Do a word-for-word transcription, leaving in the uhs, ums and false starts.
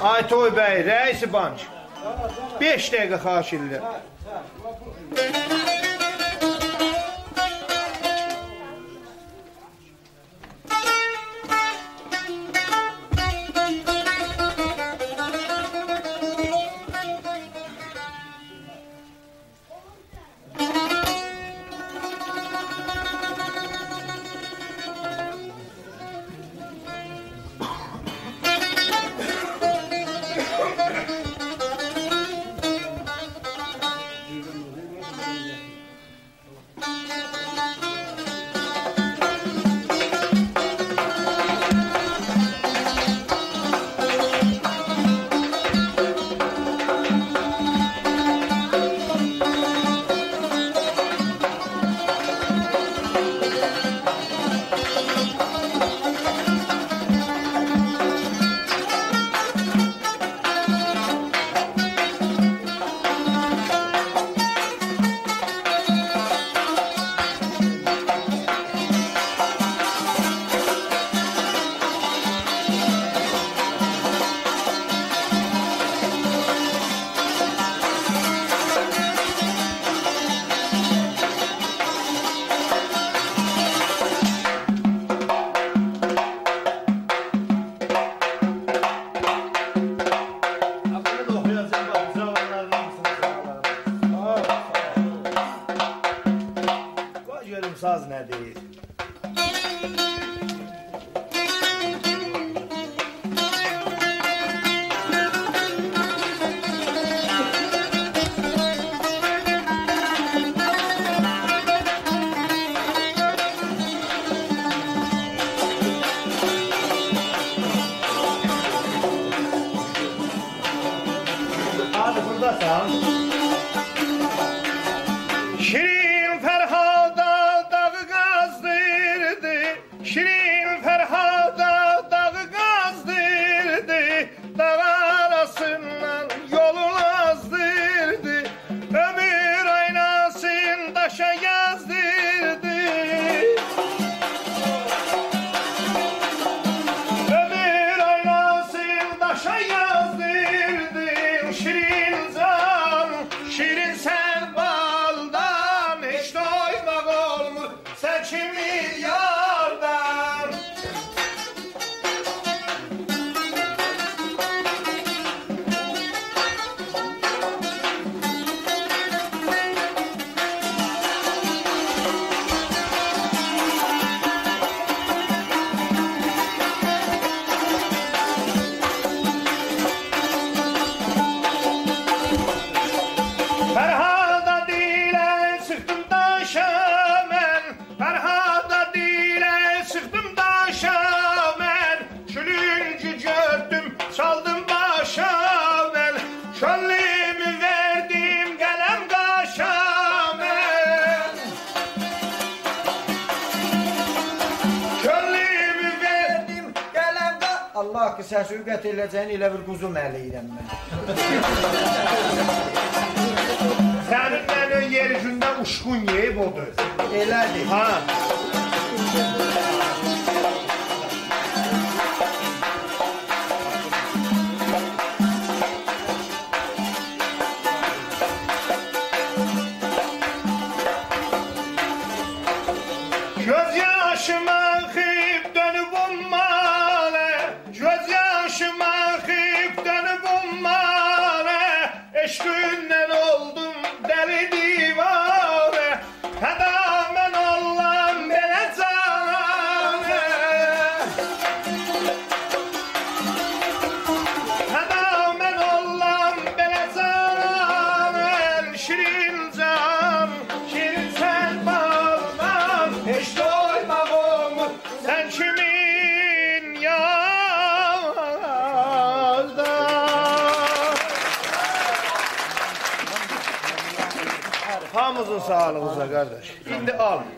Aytoy bəy, rəisi bank. beş dəqiqə xahiş edirəm. Saz nədir? Hadi buradasan. Şirin Ferhada dağı qazdırdı, Şirin Ferhada dağı qazdırdı, dağ arasından yolun azdırdı, ömür aynasın daşa yazdırdı. Ömür aynasın daşa yazdırdı, Şirin can, Şirin sen baldan, hiç doymak olmur sen kimi yardan. Ferhada dile sıktım daşa men, Ferhada dile sıktım daşa men, çölüncü gördüm çaldım başa men, çöllüğümü verdim gelem kaşa men. Çöllüğümü verdim gelem kaşa. Allah ki səs üqət eləcəyini elə bir quzum əliyirəm mən. Sənin mənim yeryüzündə uçqun yeyib odur. Elədir. Ha. Göz yaşıma xib dönüb ummale, göz yaşıma xib dönüb ummale, eşqündən oldum deli divane, həda mən Allah'ım belə canane. Həda mən Allah'ım belə canane, şirin can, şirin sen baldan, heç doymaq olmur sen kimin yardan. Hamımızın sağlığınıza kardeş. İndi al.